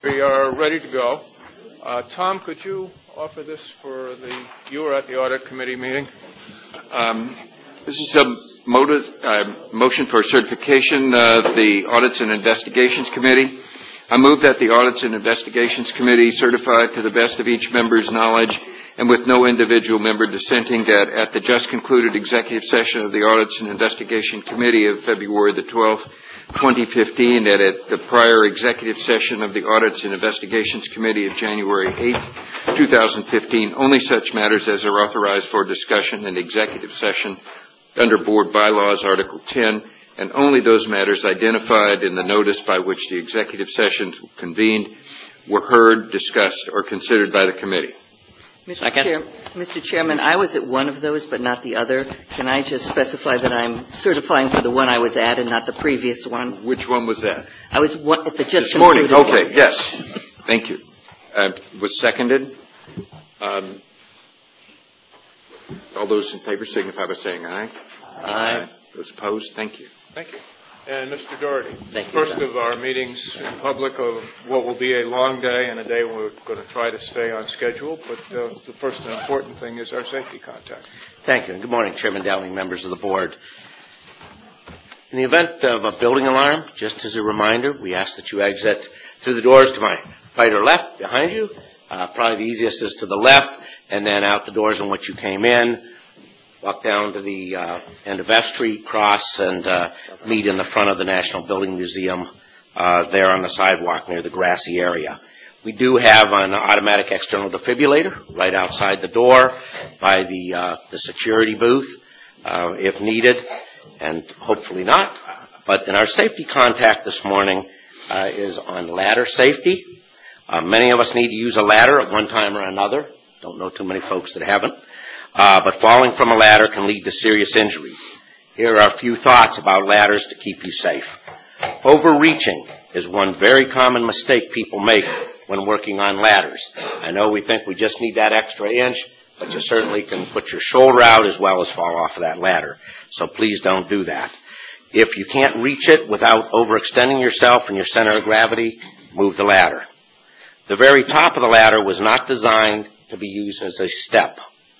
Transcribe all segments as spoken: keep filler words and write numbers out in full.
We are ready to go. Uh, Tom, could you offer this for the, you were at the Audit Committee meeting. Um, this is a motive, uh, motion for certification of the Audits and Investigations Committee. I move that the Audits and Investigations Committee certify to the best of each member's knowledge and with no individual member dissenting that at the just concluded executive session of the Audits and Investigation Committee of February the twelfth, twenty fifteen, that at the prior executive session of the Audits and Investigations Committee of January eighth, two thousand fifteen, only such matters as are authorized for discussion in executive session under Board Bylaws, Article ten, and only those matters identified in the notice by which the executive sessions convened were heard, discussed, or considered by the committee. Mister Chair, Mister Chairman, I was at one of those, but not the other. Can I just specify that I'm certifying for the one I was at and not the previous one? Which one was that? I was one, at the just this morning. concluded Okay, one. yes. Thank you. Uh, was seconded. Um, all those in favor signify by saying aye. Aye. Those opposed, thank you. Thank you. And Mister Doherty, Thank you, first Tom. of our meetings in public of what will be a long day and a day we're going to try to stay on schedule, but uh, the first and important thing is our safety contact. Thank you, and good morning, Chairman Dowling, members of the board. In the event of a building alarm, just as a reminder, we ask that you exit through the doors to my right or left behind you. Uh, probably the easiest is to the left, and then out the doors in which you came in. Walk down to the uh, end of F Street, cross, and uh, meet in the front of the National Building Museum uh, there on the sidewalk near the grassy area. We do have an automatic external defibrillator right outside the door by the, uh, the security booth uh, if needed, and hopefully not. But in our safety contact this morning uh, is on ladder safety. Uh, many of us need to use a ladder at one time or another. Don't know too many folks that haven't. Uh, but falling from a ladder can lead to serious injuries. Here are a few thoughts about ladders to keep you safe. Overreaching is one very common mistake people make when working on ladders. I know we think we just need that extra inch, but you certainly can put your shoulder out as well as fall off of that ladder. So please don't do that. If you can't reach it without overextending yourself and your center of gravity, move the ladder. The very top of the ladder was not designed to be used as a step.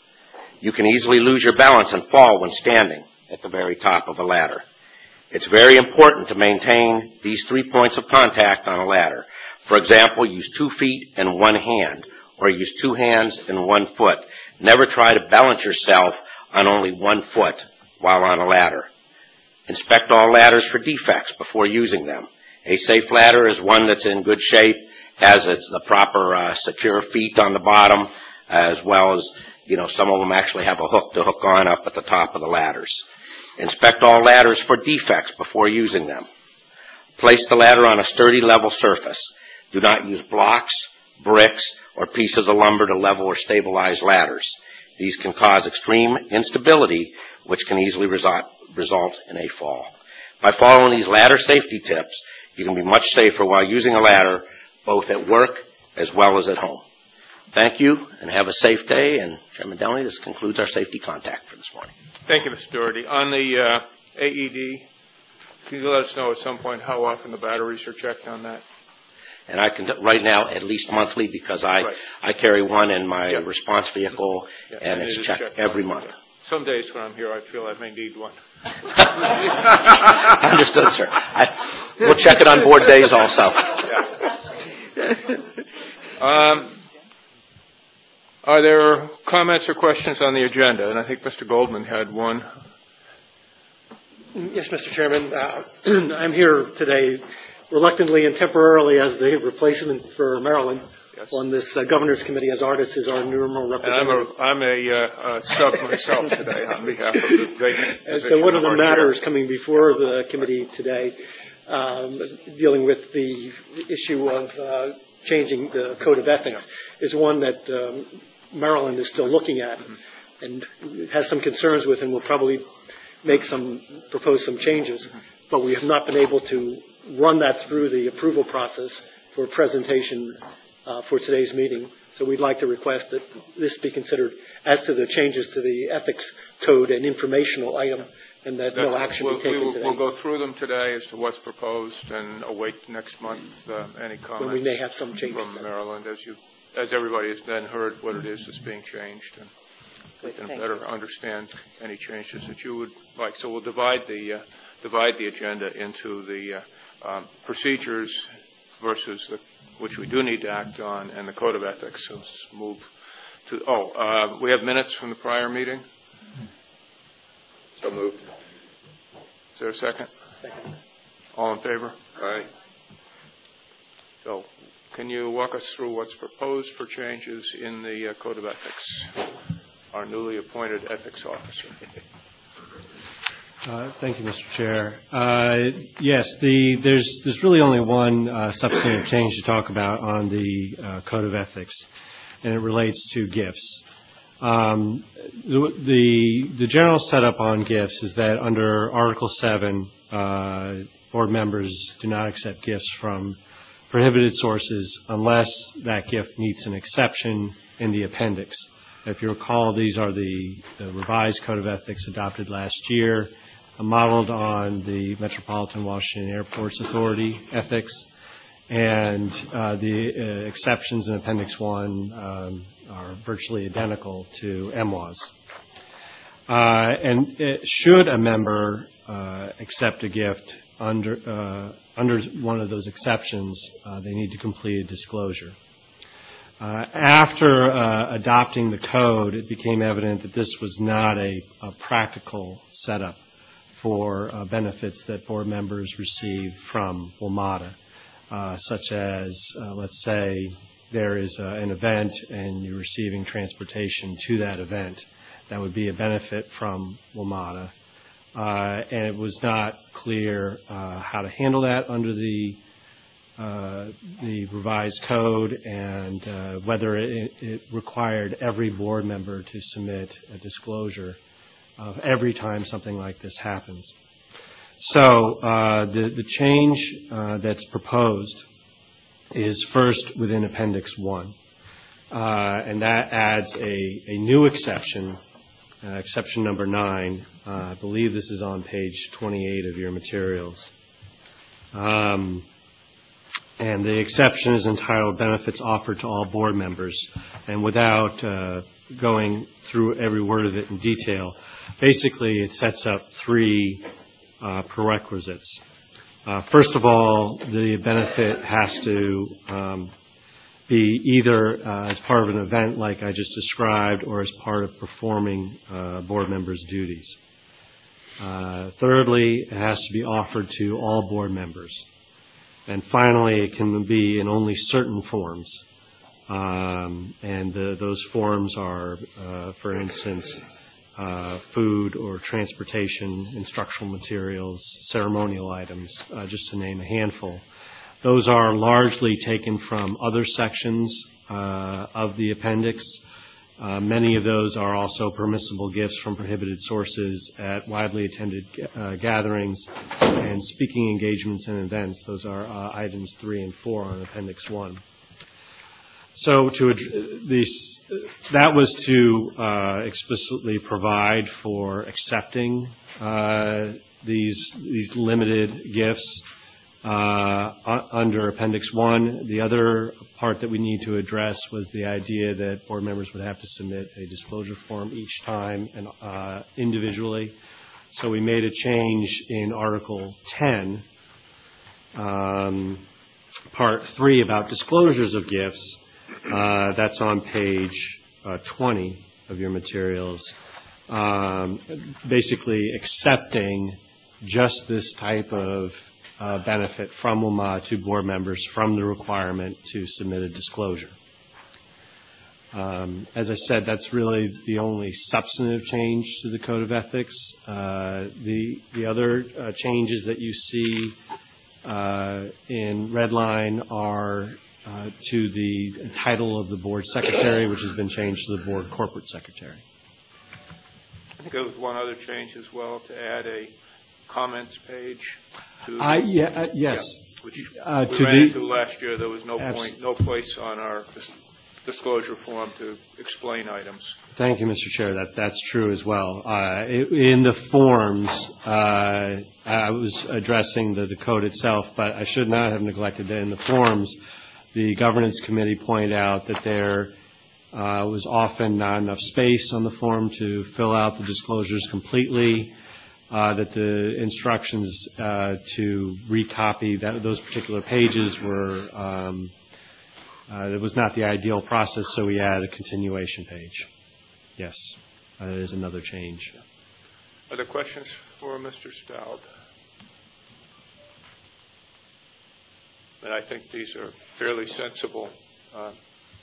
You can easily lose your balance and fall when standing at the very top of a ladder. It's very important to maintain these three points of contact on a ladder. For example, use two feet and one hand, or use two hands and one foot. Never try to balance yourself on only one foot while on a ladder. Inspect all ladders for defects before using them. A safe ladder is one that's in good shape, has its, the proper uh, secure feet on the bottom, as well as You know, some of them actually have a hook to hook on up at the top of the ladders. Inspect all ladders for defects before using them. Place the ladder on a sturdy, level surface. Do not use blocks, bricks, or pieces of lumber to level or stabilize ladders. These can cause extreme instability, which can easily result, result in a fall. By following these ladder safety tips, you can be much safer while using a ladder, both at work as well as at home. Thank you, and have a safe day. And Chairman Dowling, this concludes our safety contact for this morning. Thank you, Mister Doherty. On the uh, A E D, can you let us know at some point how often the batteries are checked on that? And I can, right now, at least monthly, because I, right. I carry one in my yep. response vehicle, yeah, and, and it's it checked, checked every month. Yeah. Some days when I'm here, I feel I may need one. Understood, sir. I, we'll check it on board days also. Yeah. Um, Are there comments or questions on the agenda? And I think Mister Goldman had one. Yes, Mister Chairman. Uh, I'm here today reluctantly and temporarily as the replacement for Marilyn yes. on this uh, Governor's Committee, as Artis is our normal representative. And I'm a, I'm a, uh, a sub myself today on behalf of the vacant And so one of the of matters chair. coming before the committee today, um, dealing with the issue of uh, changing the Code of Ethics, yeah. is one that um, Maryland is still looking at mm-hmm. and has some concerns with, and will probably make some, propose some changes. Mm-hmm. But we have not been able to run that through the approval process for presentation uh, for today's meeting. So we'd like to request that this be considered as to the changes to the ethics code, an informational item and that no That's- action we'll, be taken we will, today. We'll go through them today as to what's proposed and await next month uh, any comments. When we may have some changes. From Maryland, as you, as everybody has then heard what it is that's being changed, and we can Thank better understand any changes that you would like. So we'll divide the, uh, divide the agenda into the uh, um, procedures versus the, which we do need to act on, and the code of ethics. So let's move to, oh, uh, we have minutes from the prior meeting. So moved. Is there a second? Second. All in favor? Aye. So can you walk us through what's proposed for changes in the uh, code of ethics? Our newly appointed ethics officer. Uh, Thank you, Mister Chair. Uh, Yes, the, there's, there's really only one uh, substantive change to talk about on the uh, Code of Ethics, and it relates to gifts. Um, The, the the general setup on gifts is that under Article seven, uh, board members do not accept gifts from prohibited sources unless that gift meets an exception in the appendix. If you recall, these are the, the revised Code of Ethics adopted last year, uh, modeled on the Metropolitan Washington Airports Authority ethics, and uh, the uh, exceptions in Appendix one um, are virtually identical to M W A S. Uh, and it, should a member uh, accept a gift under uh, under one of those exceptions, uh, they need to complete a disclosure. Uh, after uh, adopting the code, it became evident that this was not a, a practical setup for uh, benefits that board members receive from WMATA, uh, such as, uh, let's say, there is uh, an event and you're receiving transportation to that event. That would be a benefit from WMATA. Uh, and it was not clear uh, how to handle that under the uh, the revised code, and uh, whether it, it required every board member to submit a disclosure of every time something like this happens. So uh, the, the change uh, that's proposed is first within Appendix one, uh, and that adds a, a new exception, uh, exception number nine. Uh, I believe this is on page twenty-eight of your materials. Um, and the exception is entitled Benefits Offered to All Board Members. And without uh, going through every word of it in detail, basically it sets up three uh, prerequisites. Uh, first of all, the benefit has to um, be either uh, as part of an event like I just described, or as part of performing uh, board members' duties. Uh, thirdly, it has to be offered to all board members. And finally, it can be in only certain forms. Um, and the, those forms are, uh, for instance, uh, food or transportation, instructional materials, ceremonial items, uh, just to name a handful. Those are largely taken from other sections uh, of the appendix. Uh, many of those are also permissible gifts from prohibited sources at widely attended uh, gatherings and speaking engagements and events. Those are uh, items three and four on Appendix one. So to these, that was to uh, explicitly provide for accepting uh, these these limited gifts uh, under Appendix one. The other part that we need to address was the idea that board members would have to submit a disclosure form each time and uh, individually. So we made a change in Article ten, um, Part three, about disclosures of gifts. Uh, that's on page uh, twenty of your materials. Um, basically accepting just this type of uh, benefit from WMATA to board members from the requirement to submit a disclosure. Um, as I said, that's really the only substantive change to the Code of Ethics. Uh, the, the other uh, changes that you see uh, in red line are Uh, to the title of the board secretary, which has been changed to the board corporate secretary. I think there was one other change as well, to add a comments page to. Uh, yeah, uh, yes. Yeah, which uh, we to ran the, into last year. There was no point, no place on our disclosure form to explain items. Thank you, Mister Chair. That, that's true as well. Uh, in the forms, uh, I was addressing the, the code itself, but I should not have neglected that in the forms, the governance committee pointed out that there uh, was often not enough space on the form to fill out the disclosures completely, uh, that the instructions uh, to recopy that, those particular pages were um, Uh, it was not the ideal process, so we added a continuation page. Yes, uh, that is another change. Other questions for Mister Stout? And I think these are fairly sensible uh,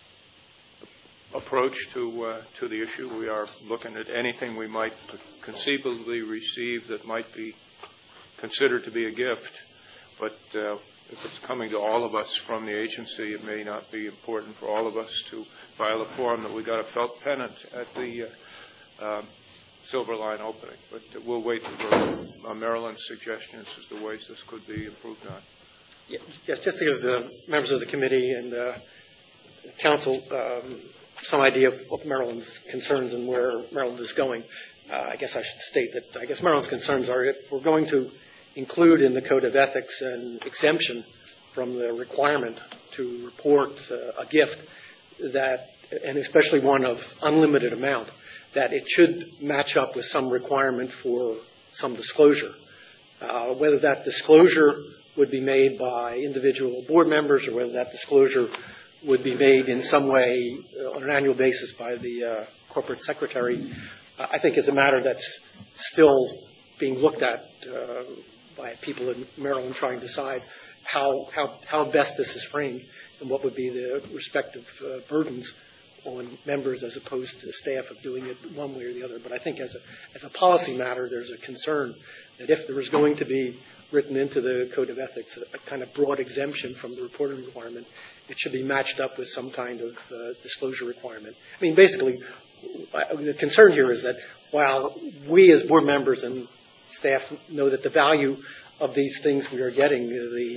approach to uh, to the issue. We are looking at anything we might conceivably receive that might be considered to be a gift, but uh, if it's coming to all of us from the agency, it may not be important for all of us to file a form that we got a felt pennant at the uh, um, Silver Line opening. But uh, we'll wait for uh, Marilyn's suggestions as to ways this could be improved on. Yes, just to give the members of the committee and uh, council um, some idea of, of Marilyn's concerns and where Maryland is going, uh, I guess I should state that I guess Maryland's concerns are if we're going to include in the Code of Ethics an exemption from the requirement to report uh, a gift that, and especially one of unlimited amount, that it should match up with some requirement for some disclosure. Uh, whether that disclosure would be made by individual board members or whether that disclosure would be made in some way uh, on an annual basis by the uh, corporate secretary, uh, I think is a matter that's still being looked at uh, by people in Maryland trying to decide how, how, how best this is framed and what would be the respective uh, burdens on members as opposed to staff of doing it one way or the other. But I think as a, as a policy matter, there's a concern that if there was going to be written into the Code of Ethics a, a kind of broad exemption from the reporting requirement, it should be matched up with some kind of uh, disclosure requirement. I mean, basically, the concern here is that while we as board members and staff know that the value of these things we are getting, the,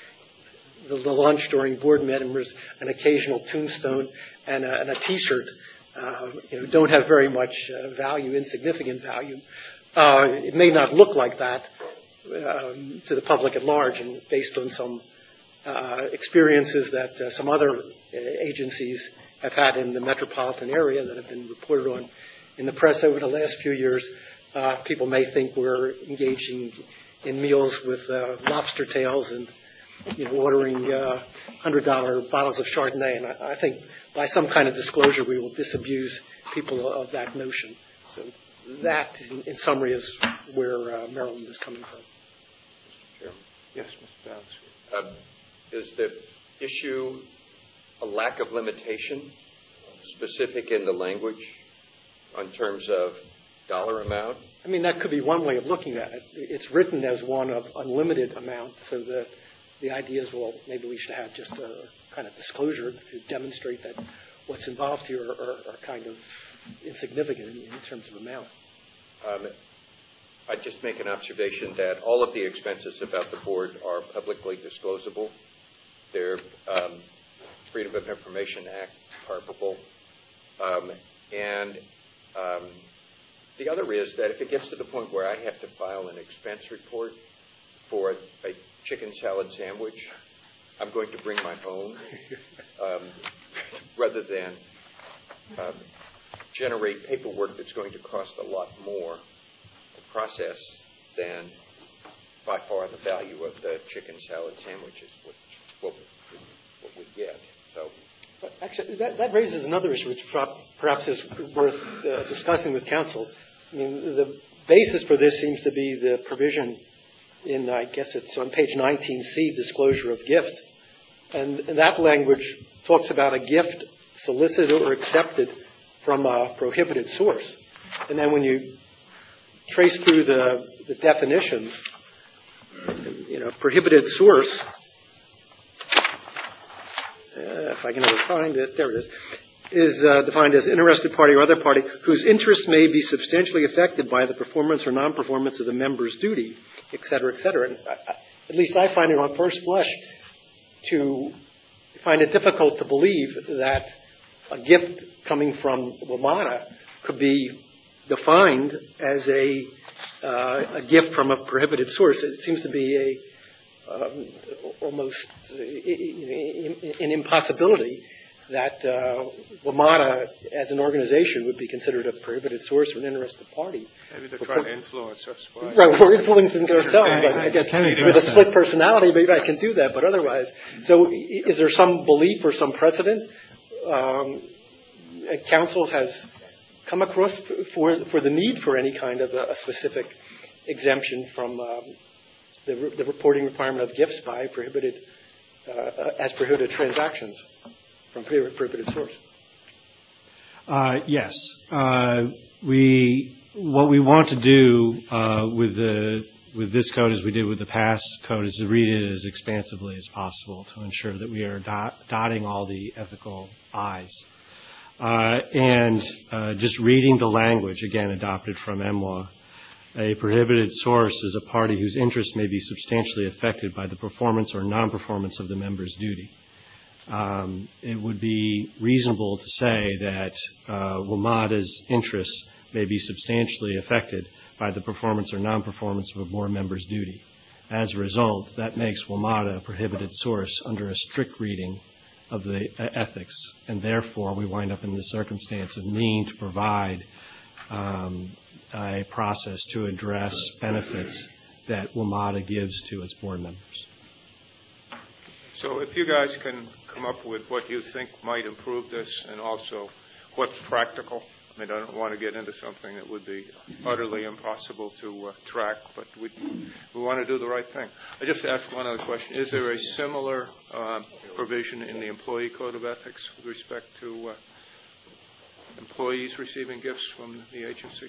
the, the lunch during board members, an occasional tombstone, and a, and a T-shirt, uh, you know, don't have very much uh, value, insignificant value. Uh, it may not look like that um, to the public at large, and based on some uh, experiences that uh, some other uh, agencies have had in the metropolitan area that have been reported on in the press over the last few years, Uh, people may think we're engaging in meals with uh, lobster tails and, you know, ordering uh, one hundred dollar bottles of Chardonnay. And I, I think by some kind of disclosure, we will disabuse people of that notion. So that, in, in summary, is where uh, Maryland is coming from. Mister Chairman. Yes, Mister Downs. Uh, is the issue a lack of limitation specific in the language in terms of dollar amount? I mean, that could be one way of looking at it. It's written as one of unlimited amount, so that the idea is, well, maybe we should have just a kind of disclosure to demonstrate that what's involved here are, are, are kind of insignificant in, in terms of amount. Um, I'd just make an observation that all of the expenses about the board are publicly disclosable. They're um, Freedom of Information Act comparable. Um, and um, The other is that if it gets to the point where I have to file an expense report for a chicken salad sandwich, I'm going to bring my own um, rather than um, generate paperwork that's going to cost a lot more to process than by far the value of the chicken salad sandwiches, which what, what we get. So. But actually, that, that raises another issue, which perhaps is worth uh, discussing with council. I mean, the basis for this seems to be the provision in, I guess it's on page nineteen C, disclosure of gifts. And, and that language talks about a gift solicited or accepted from a prohibited source. And then when you trace through the, the definitions, you know, prohibited source, uh, if I can ever find it, there it is, is uh, defined as interested party or other party whose interests may be substantially affected by the performance or non-performance of the member's duty, et cetera, et cetera. And I, I, at least I find it on first blush to find it difficult to believe that a gift coming from WMATA could be defined as a, uh, a gift from a prohibited source. It seems to be a um, almost uh, an impossibility that uh, WMATA as an organization would be considered a prohibited source or an interested party. Maybe they're trying to influence us. By Right, we're influencing ourselves. I, I guess Can I with a address split that? personality, maybe I can do that, but otherwise. So i- is there some belief or some precedent um, a council has come across for for the need for any kind of a, a specific exemption from um, the, re- the reporting requirement of gifts by prohibited, uh, as prohibited transactions from prohibited prohibited source? Uh, Yes. Uh, We, what we want to do uh, with the, with this code, as we did with the past code, is to read it as expansively as possible to ensure that we are dot- dotting all the ethical I's. Uh, And uh, just reading the language, again, adopted from M W A, a prohibited source is a party whose interest may be substantially affected by the performance or non-performance of the member's duty. Um, it would be reasonable to say that uh, WMATA's interests may be substantially affected by the performance or non-performance of a board member's duty. As a result, that makes WMATA a prohibited source under a strict reading of the uh, ethics, and therefore we wind up in the circumstance of needing to provide um, a process to address benefits that WMATA gives to its board members. So if you guys can come up with what you think might improve this and also what's practical. I mean, I don't want to get into something that would be utterly impossible to uh, track, but we we want to do the right thing. I just ask one other question. Is there a similar uh, provision in the Employee Code of Ethics with respect to uh, employees receiving gifts from the agency?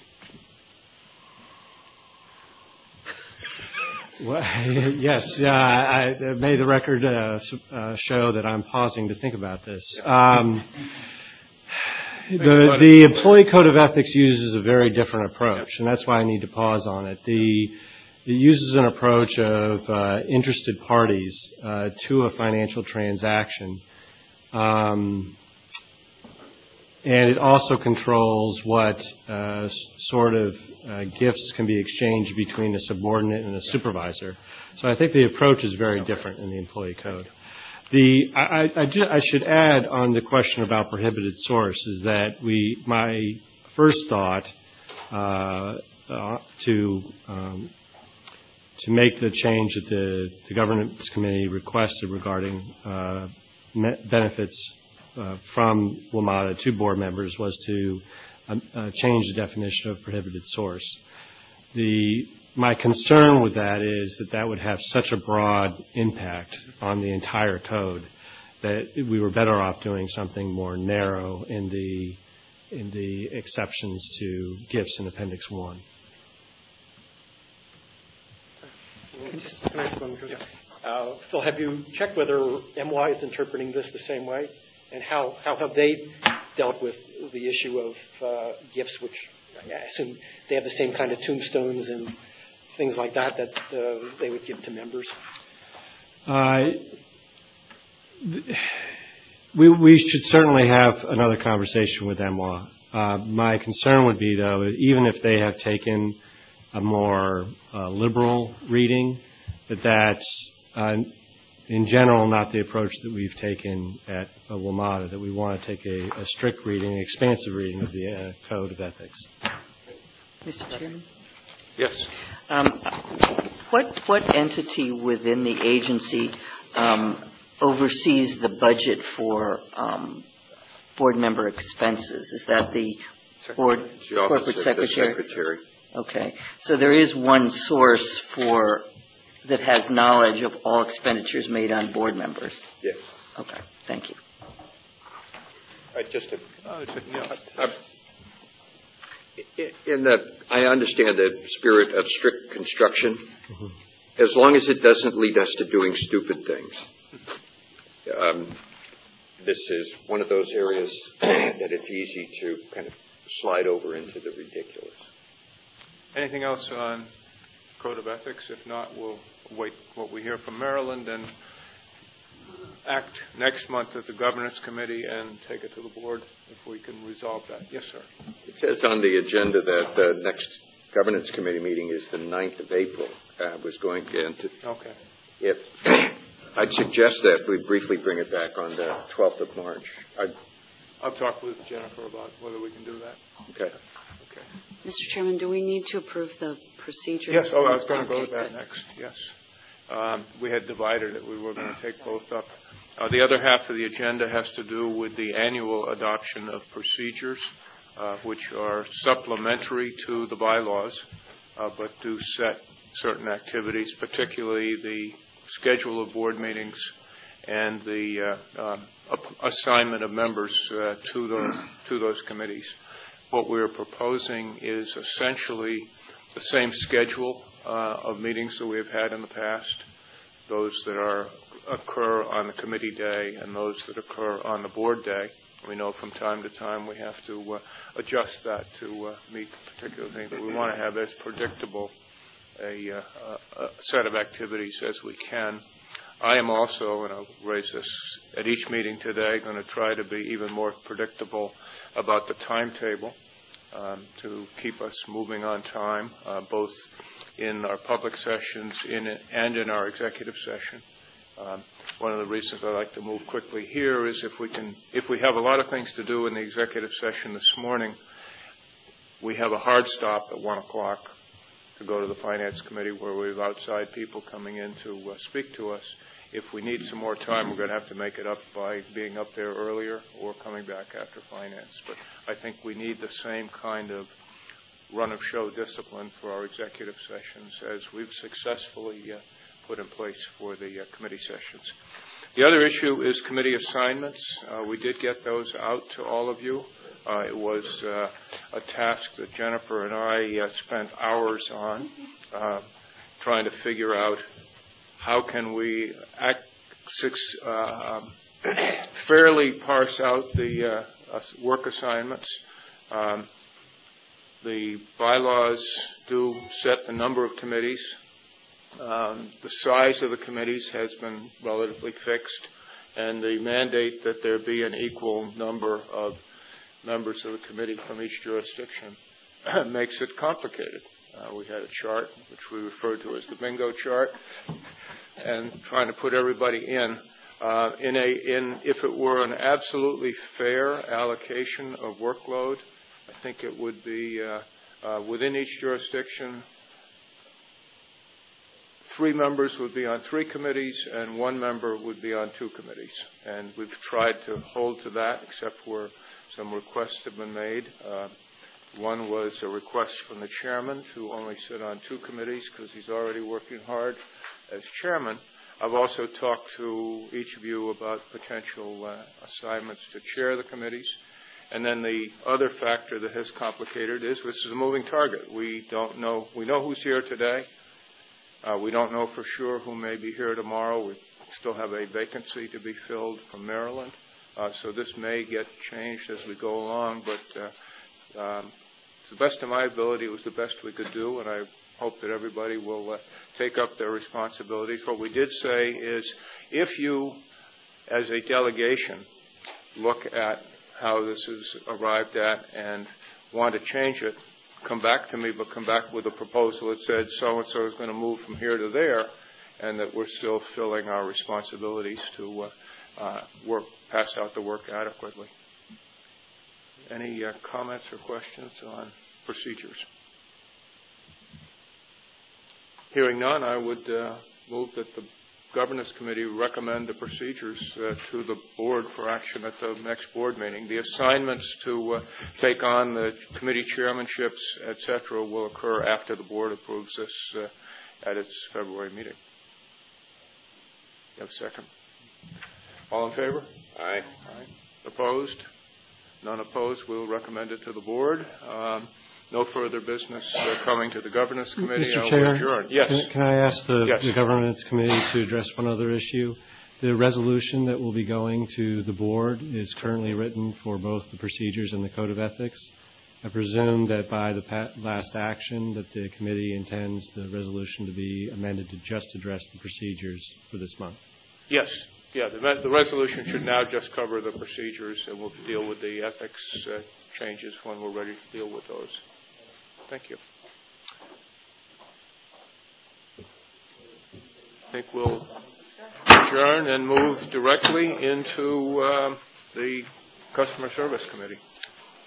Well, yes, uh, I, I made the record uh, uh, show that I'm pausing to think about this. Um, the, the Employee Code of Ethics uses a very different approach, and that's why I need to pause on it. The, it uses an approach of uh, interested parties uh, to a financial transaction, um, and it also controls what uh, sort of uh, gifts can be exchanged between a subordinate and a supervisor. So I think the approach is very different in the Employee Code. The I, I, I, ju- I should add on the question about prohibited source is that we my first thought uh, uh, to um, to make the change that the, the governance committee requested regarding uh, me- benefits Uh, from WMATA to board members was to um, uh, change the definition of prohibited source. The, my concern with that is that that would have such a broad impact on the entire code that we were better off doing something more narrow in the, in the exceptions to gifts in Appendix one. Just, can I ask one? Uh, Phil, have you checked whether M Y is interpreting this the same way? And how, how have they dealt with the issue of uh, gifts, which I assume they have the same kind of tombstones and things like that that uh, they would give to members? Uh, we, we should certainly have another conversation with M W A. Uh, my concern would be, though, even if they have taken a more uh, liberal reading, that that's uh, in general, not the approach that we've taken at uh, WMATA, that we want to take a, a strict reading, an expansive reading of the uh, Code of Ethics. Mister Chairman? Yes. Um, what, what entity within the agency um, oversees the budget for um, board member expenses? Is that the board It's the office corporate of secretary? the secretary. Okay. So there is one source for that has knowledge of all expenditures made on board members? Yes. Okay, thank you. I just, Uh, it's a- yeah. I- in the, I understand the spirit of strict construction, as long as it doesn't lead us to doing stupid things. Um, this is one of those areas that it's easy to kind of slide over into the ridiculous. Anything else on Code of Ethics? If not, we'll wait what we hear from Maryland. And act next month at the Governance Committee and take it to the board if we can resolve that. Yes, sir. It says on the agenda that the next Governance Committee meeting is the ninth of April. I was going to, Okay. if I'd suggest that we briefly bring it back on the twelfth of March. I'd, I'll talk with Jennifer about whether we can do that. okay. Okay. Mister Chairman, do we need to approve the procedures? Yes, oh, I was going to go Okay, to that good. next, yes. Um, we had divided it. We were going to take both up. Uh, the other half of the agenda has to do with the annual adoption of procedures, uh, which are supplementary to the bylaws, uh, but do set certain activities, particularly the schedule of board meetings and the uh, um, assignment of members uh, to, the, to those committees. What we're proposing is essentially the same schedule uh, of meetings that we have had in the past, those that are occur on the committee day and those that occur on the board day. We know from time to time we have to uh, adjust that to uh, meet particular things, but we want to have as predictable a, uh, a set of activities as we can. I am also, and I'll raise this at each meeting today, going to try to be even more predictable about the timetable um, to keep us moving on time, uh, both in our public sessions in it and in our executive session. Um, one of the reasons I like to move quickly here is if we can, if we have a lot of things to do in the executive session this morning, we have a hard stop at one o'clock to go to the Finance Committee where we have outside people coming in to uh, speak to us. If we need some more time, we're going to have to make it up by being up there earlier or coming back after Finance. But I think we need the same kind of run-of-show discipline for our executive sessions as we've successfully uh, put in place for the uh, committee sessions. The other issue is committee assignments. Uh, we did get those out to all of you. Uh, it was uh, a task that Jennifer and I uh, spent hours on, uh, trying to figure out how can we act, uh, fairly parse out the uh, work assignments. Um, the bylaws do set the number of committees. Um, the size of the committees has been relatively fixed, and the mandate that there be an equal number of members of the committee from each jurisdiction makes it complicated. Uh, we had a chart, which we referred to as the bingo chart, and trying to put everybody in. Uh, in a, in, if it were an absolutely fair allocation of workload, I think it would be uh, uh, within each jurisdiction, three members would be on three committees and one member would be on two committees. And we've tried to hold to that, except where some requests have been made. Uh, one was a request from the chairman to only sit on two committees because he's already working hard as chairman. I've also talked to each of you about potential uh, assignments to chair the committees. And then the other factor that has complicated is this is a moving target. We don't know. We know who's here today. Uh, we don't know for sure who may be here tomorrow. We still have a vacancy to be filled from Maryland. Uh, so this may get changed as we go along. But uh, um, to the best of my ability, it was the best we could do. And I hope that everybody will uh, take up their responsibilities. What we did say is if you, as a delegation, look at how this is arrived at and want to change it, come back to me, but come back with a proposal that said so-and-so is going to move from here to there, and that we're still filling our responsibilities to uh, uh, work, pass out the work adequately. Any uh, comments or questions on procedures? Hearing none, I would uh, move that the Governance Committee recommend the procedures uh, to the board for action at the next board meeting. The assignments to uh, take on the committee chairmanships, et cetera, will occur after the board approves this uh, at its February meeting. You have a second? All in favor? Aye. Aye. Opposed? None opposed. We'll recommend it to the board. Um, No further business uh, coming to the Governance Committee. Mister I Chair, will adjourn. Yes. Can, can I ask the, yes. the Governance Committee to address one other issue? The resolution that will be going to the board is currently written for both the procedures and the Code of Ethics. I presume that by the pa last action that the committee intends the resolution to be amended to just address the procedures for this month. Yes. Yeah, the, me- the resolution should now just cover the procedures, and we'll deal with the ethics uh, changes when we're ready to deal with those. Thank you. I think we'll adjourn and move directly into um, the Customer Service Committee.